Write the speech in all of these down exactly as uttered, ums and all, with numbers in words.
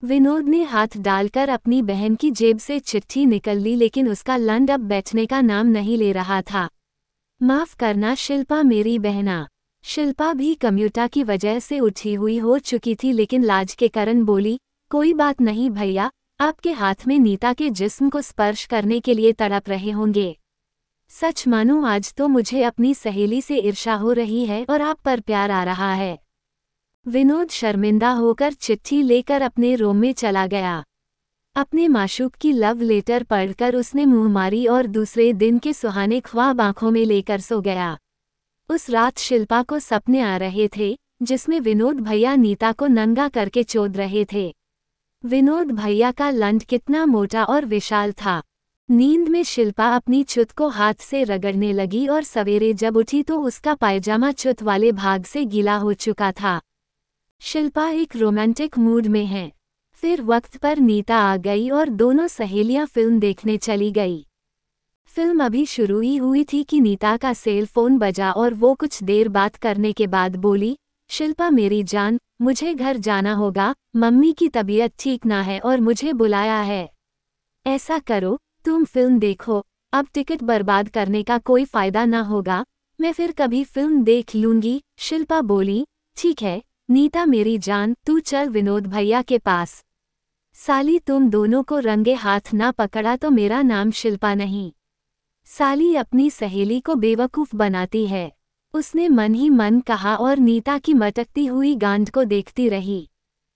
विनोद ने हाथ डालकर अपनी बहन की जेब से चिट्ठी निकल ली, लेकिन उसका लंड अब बैठने का नाम नहीं ले रहा था। माफ करना शिल्पा मेरी बहना। शिल्पा भी कम्यूटा की वजह से उठी हुई हो चुकी थी, लेकिन लाज के कारण बोली, कोई बात नहीं भैया, आपके हाथ में नीता के जिस्म को स्पर्श करने के लिए तड़प रहे होंगे। सच मानो आज तो मुझे अपनी सहेली से ईर्ष्या हो रही है और आप पर प्यार आ रहा है। विनोद शर्मिंदा होकर चिट्ठी लेकर अपने रूम में चला गया। अपने माशूक की लव लेटर पढ़कर उसने मुंह मारी और दूसरे दिन के सुहाने ख्वाब आंखों में लेकर सो गया। उस रात शिल्पा को सपने आ रहे थे, जिसमें विनोद भैया नीता को नंगा करके चोद रहे थे। विनोद भैया का लंड कितना मोटा और विशाल था। नींद में शिल्पा अपनी चुत को हाथ से रगड़ने लगी और सवेरे जब उठी तो उसका पायजामा चुत वाले भाग से गीला हो चुका था। शिल्पा एक रोमांटिक मूड में है। फिर वक्त पर नीता आ गई और दोनों सहेलियां फिल्म देखने चली गई। फिल्म अभी शुरू ही हुई थी कि नीता का सेल फोन बजा और वो कुछ देर बात करने के बाद बोली, शिल्पा मेरी जान, मुझे घर जाना होगा, मम्मी की तबीयत ठीक ना है और मुझे बुलाया है। ऐसा करो, तुम फिल्म देखो, अब टिकट बर्बाद करने का कोई फायदा ना होगा, मैं फिर कभी फिल्म देख लूंगी। शिल्पा बोली, ठीक है नीता मेरी जान, तू चल विनोद भैया के पास। साली तुम दोनों को रंगे हाथ ना पकड़ा तो मेरा नाम शिल्पा नहीं। साली अपनी सहेली को बेवकूफ बनाती है, उसने मन ही मन कहा और नीता की मटकती हुई गांड को देखती रही।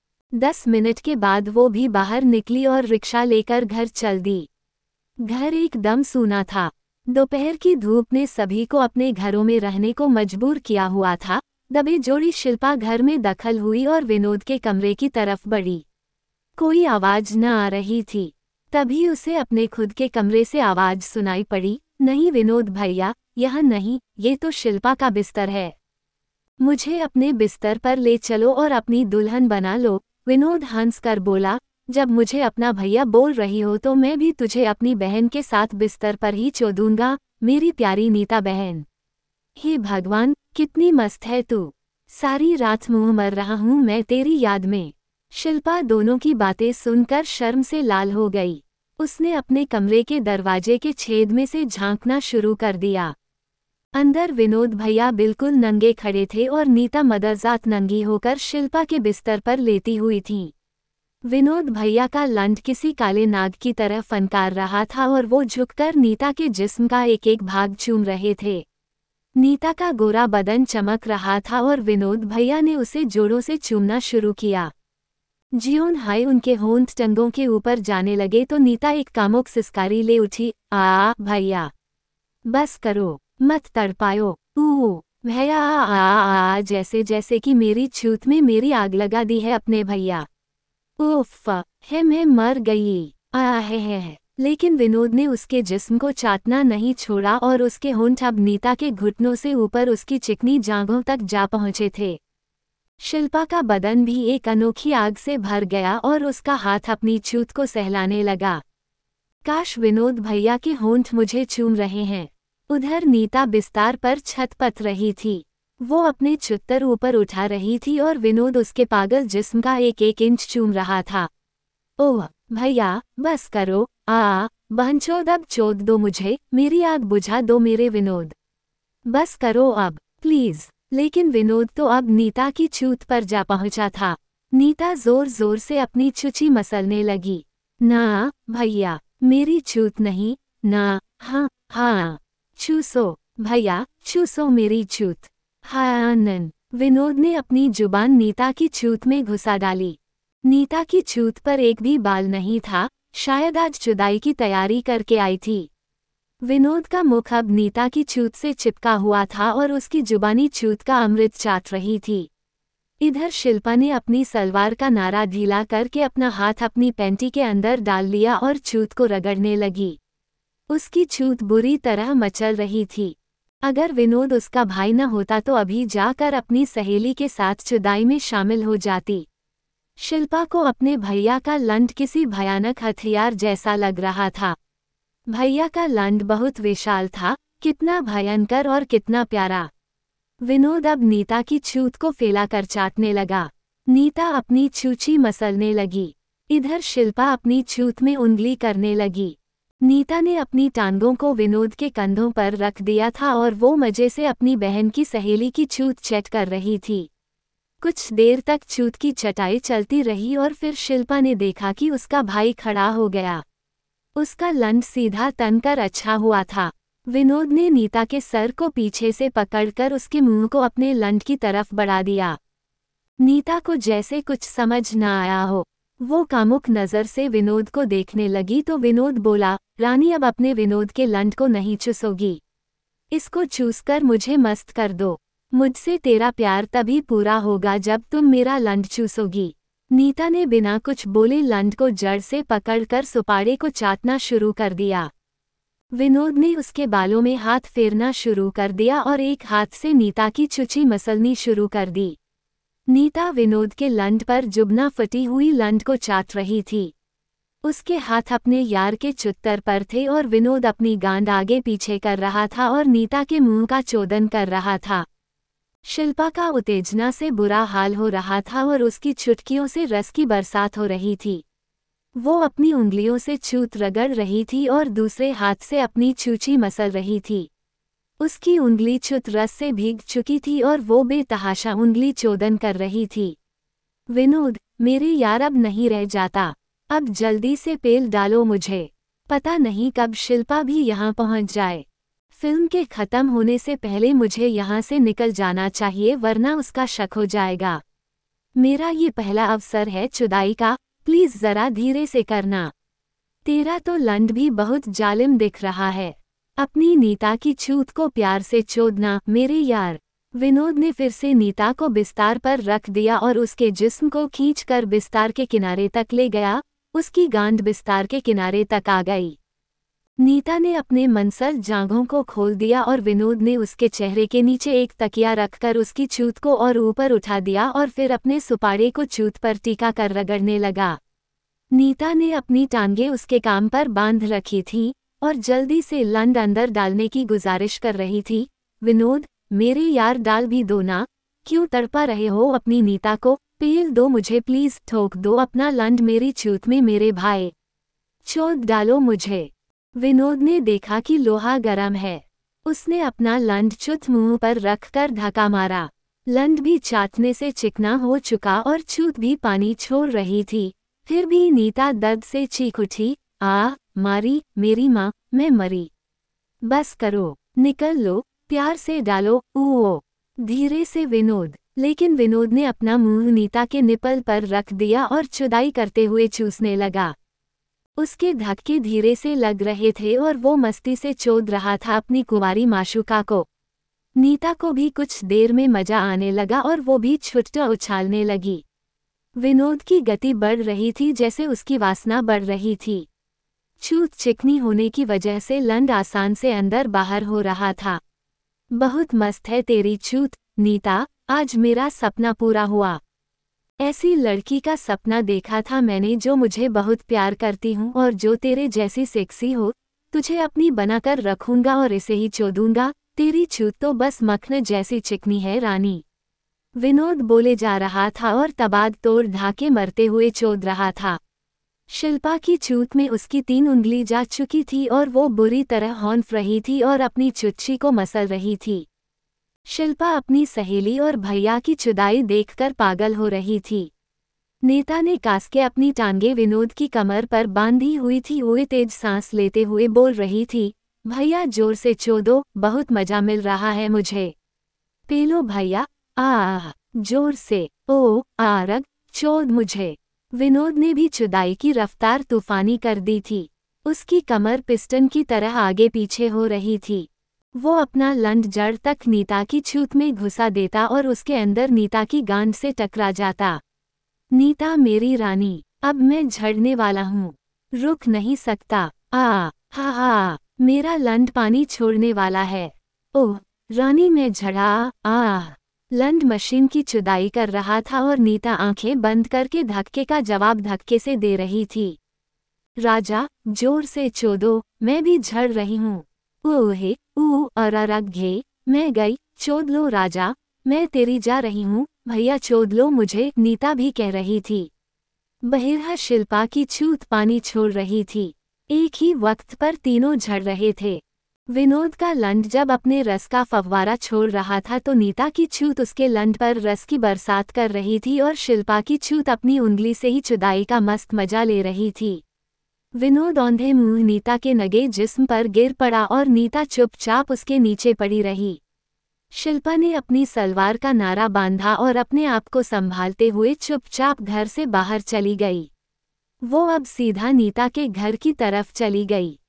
दस मिनट के बाद वो भी बाहर निकली और रिक्शा लेकर घर चल दी। घर एकदम सूना था। दोपहर की धूप ने सभी को अपने घरों में रहने को मजबूर किया हुआ था। दबे जोड़ी शिल्पा घर में दखल हुई और विनोद के कमरे की तरफ बढ़ी। कोई आवाज न आ रही थी। तभी उसे अपने खुद के कमरे से आवाज सुनाई पड़ी, नहीं विनोद भैया, यह नहीं, ये तो शिल्पा का बिस्तर है। मुझे अपने बिस्तर पर ले चलो और अपनी दुल्हन बना लो। विनोद हंस कर बोला, जब मुझे अपना भैया बोल रही हो तो मैं भी तुझे अपनी बहन के साथ बिस्तर पर ही चोदूंगा, मेरी प्यारी नीता बहन। हे भगवान, कितनी मस्त है तू। सारी रात मुंह मर रहा हूं मैं तेरी याद में। शिल्पा दोनों की बातें सुनकर शर्म से लाल हो गई। उसने अपने कमरे के दरवाजे के छेद में से झांकना शुरू कर दिया। अंदर विनोद भैया बिल्कुल नंगे खड़े थे और नीता मदरजात नंगी होकर शिल्पा के बिस्तर पर लेटी हुई थी। विनोद भैया का लंड किसी काले नाग की तरह फनकार रहा था और वो झुककर नीता के जिस्म का एक एक भाग चूम रहे थे। नीता का गोरा बदन चमक रहा था और विनोद भैया ने उसे जोरों से चूमना शुरू किया। जियोन हाय उनके होंठ टंगों के ऊपर जाने लगे तो नीता एक कामुक सिसकारी ले उठी, आ भैया बस करो, मत तड़पायो, ऊ भैया आ आ आ जैसे जैसे कि मेरी छूत में मेरी आग लगा दी है अपने भैया। उफ, है मैं मर गई, आ है, है। लेकिन विनोद ने उसके जिस्म को चाटना नहीं छोड़ा और उसके होंठ अब नीता के घुटनों से ऊपर उसकी चिकनी जांघों तक जा पहुंचे थे। शिल्पा का बदन भी एक अनोखी आग से भर गया और उसका हाथ अपनी छूत को सहलाने लगा। काश विनोद भैया के होंठ मुझे चूम रहे हैं। उधर नीता बिस्तार पर छटपट रही थी। वो अपने चुत्तर ऊपर उठा रही थी और विनोद उसके पागल जिस्म का एक एक इंच चूम रहा था। ओह भैया बस करो, आ बहनचोद अब चोद दो मुझे, मेरी आग बुझा दो मेरे विनोद। बस करो अब प्लीज। लेकिन विनोद तो अब नीता की छूत पर जा पहुंचा था। नीता जोर जोर से अपनी चुची मसलने लगी। ना भैया, मेरी छूत नहीं, ना, हाँ हाँ चूसो भैया, चूसो मेरी छूत। हाँ नन। विनोद ने अपनी जुबान नीता की छूत में घुसा डाली। नीता की छूत पर एक भी बाल नहीं था, शायद आज जुदाई की तैयारी करके आई थी। विनोद का मुख अब नीता की छूत से चिपका हुआ था और उसकी जुबानी छूत का अमृत चाट रही थी। इधर शिल्पा ने अपनी सलवार का नारा ढीला करके अपना हाथ अपनी पैंटी के अंदर डाल लिया और छूत को रगड़ने लगी। उसकी छूत बुरी तरह मचल रही थी। अगर विनोद उसका भाई न होता तो अभी जाकर अपनी सहेली के साथ जुदाई में शामिल हो जाती। शिल्पा को अपने भैया का लंड किसी भयानक हथियार जैसा लग रहा था। भैया का लंड बहुत विशाल था, कितना भयंकर और कितना प्यारा। विनोद अब नीता की छूत को फैला कर चाटने लगा। नीता अपनी छूची मसलने लगी। इधर शिल्पा अपनी छूत में उंगली करने लगी। नीता ने अपनी टांगों को विनोद के कंधों पर रख दिया था और वो मजे से अपनी बहन की सहेली की छूत चट कर रही थी। कुछ देर तक छूत की चटाई चलती रही और फिर शिल्पा ने देखा कि उसका भाई खड़ा हो गया। उसका लंड सीधा तनकर अच्छा हुआ था। विनोद ने नीता के सर को पीछे से पकड़कर उसके मुंह को अपने लंड की तरफ बढ़ा दिया। नीता को जैसे कुछ समझ न आया हो, वो कामुक नजर से विनोद को देखने लगी तो विनोद बोला, रानी अब अपने विनोद के लंड को नहीं चूसोगी। इसको चूस कर मुझे मस्त कर दो। मुझसे तेरा प्यार तभी पूरा होगा जब तुम मेरा लंड चूसोगी। नीता ने बिना कुछ बोले लंड को जड़ से पकड़कर सुपाड़े को चाटना शुरू कर दिया। विनोद ने उसके बालों में हाथ फेरना शुरू कर दिया और एक हाथ से नीता की चुची मसलनी शुरू कर दी। नीता विनोद के लंड पर जुबना फटी हुई लंड को चाट रही थी। उसके हाथ अपने यार के चुत्तर पर थे और विनोद अपनी गांड आगे पीछे कर रहा था और नीता के मुंह का चोदन कर रहा था। शिल्पा का उत्तेजना से बुरा हाल हो रहा था और उसकी चुटकियों से रस की बरसात हो रही थी। वो अपनी उंगलियों से छूत रगड़ रही थी और दूसरे हाथ से अपनी छूची मसल रही थी। उसकी उंगली छुत रस से भीग चुकी थी और वो बेतहाशा उंगली चोदन कर रही थी। विनोद, मेरे यार अब नहीं रह जाता, अब जल्दी से पेल डालो मुझे। पता नहीं कब शिल्पा भी यहाँ पहुँच जाए। फिल्म के ख़त्म होने से पहले मुझे यहाँ से निकल जाना चाहिए वरना उसका शक हो जाएगा। मेरा ये पहला अवसर है चुदाई का, प्लीज़ ज़रा धीरे से करना। तेरा तो लंड भी बहुत जालिम दिख रहा है। अपनी नीता की छूत को प्यार से चोदना मेरे यार। विनोद ने फिर से नीता को बिस्तार पर रख दिया और उसके जिस्म को खींचकर बिस्तार के किनारे तक ले गया। उसकी गांड बिस्तार के किनारे तक आ गई। नीता ने अपने मनसल जांघों को खोल दिया और विनोद ने उसके चेहरे के नीचे एक तकिया रखकर उसकी छूत को और ऊपर उठा दिया और फिर अपने सुपाड़े को छूत पर टीका कर रगड़ने लगा। नीता ने अपनी टांगें उसके काम पर बांध रखी थीं और जल्दी से लंड अंदर डालने की गुजारिश कर रही थी। विनोद, मेरे यार डाल भी दो ना, क्यों तड़पा रहे हो अपनी नीता को? पेल दो मुझे प्लीज, ठोक दो अपना लंड मेरी छूत में मेरे भाई। चोद डालो मुझे। विनोद ने देखा कि लोहा गरम है। उसने अपना लंड चुत मुंह पर रखकर धक्का मारा। लंड भी चाटने से चिकना हो चुका और छूत भी पानी छोड़ रही थी। फिर भी नीता दर्द से चीख उठी, आ मारी मेरी माँ, मैं मरी। बस करो, निकल लो, प्यार से डालो। ऊ धीरे से विनोद। लेकिन विनोद ने अपना मुंह नीता के निपल पर रख दिया और चुदाई करते हुए चूसने लगा। उसके धक्के धीरे से लग रहे थे और वो मस्ती से चोद रहा था अपनी कुंवारी माशूका को। नीता को भी कुछ देर में मजा आने लगा और वो भी छुट्टा उछालने लगी। विनोद की गति बढ़ रही थी जैसे उसकी वासना बढ़ रही थी। छूत चिकनी होने की वजह से लंड आसान से अंदर बाहर हो रहा था। बहुत मस्त है तेरी छूत नीता, आज मेरा सपना पूरा हुआ। ऐसी लड़की का सपना देखा था मैंने जो मुझे बहुत प्यार करती हूँ और जो तेरे जैसी सेक्सी हो। तुझे अपनी बनाकर रखूंगा और इसे ही चोदूंगा। तेरी छूत तो बस मक्खन जैसी चिकनी है रानी। विनोद बोले जा रहा था और तबाद तोड़ धाके मरते हुए चोद रहा था। शिल्पा की छूत में उसकी तीन उंगली जा चुकी थी और वो बुरी तरह हौंफ रही थी और अपनी चुच्ची को मसल रही थी। शिल्पा अपनी सहेली और भैया की चुदाई देखकर पागल हो रही थी। नीता ने कास के अपनी टांगे विनोद की कमर पर बांधी हुई थी। वो तेज सांस लेते हुए बोल रही थी, भैया जोर से चोदो, बहुत मजा मिल रहा है मुझे। पेलो भैया, आ जोर से, ओ आरग, चोद मुझे। विनोद ने भी चुदाई की रफ्तार तूफानी कर दी थी। उसकी कमर पिस्टन की तरह आगे पीछे हो रही थी। वो अपना लंड जड़ तक नीता की छूत में घुसा देता और उसके अंदर नीता की गांड से टकरा जाता। नीता मेरी रानी, अब मैं झड़ने वाला हूँ, रुक नहीं सकता। आ हा हा, मेरा लंड पानी छोड़ने वाला है। ओह रानी मैं झड़ा। आ लंड मशीन की चुदाई कर रहा था और नीता आंखें बंद करके धक्के का जवाब धक्के से दे रही थी। राजा, जोर से चोदो, मैं भी झड़ रही हूँ। ओहे ऊ और अरग घे, मैं गई, चोद लो राजा, मैं तेरी जा रही हूँ, भैया चोद लो मुझे, नीता भी कह रही थी। बहिर्हा शिल्पा की छूत पानी छोड़ रही थी। एक ही वक्त पर तीनों झड़ रहे थे। विनोद का लंड जब अपने रस का फव्वारा छोड़ रहा था तो नीता की छूत उसके लंड पर रस की बरसात कर रही थी और शिल्पा की छूत अपनी उंगली से ही जुदाई का मस्त मजा ले रही थी। विनोद औंधे मुंह नीता के नगे जिस्म पर गिर पड़ा और नीता चुपचाप उसके नीचे पड़ी रही। शिल्पा ने अपनी सलवार का नारा बांधा और अपने आप को संभालते हुए चुपचाप घर से बाहर चली गई। वो अब सीधा नीता के घर की तरफ चली गई।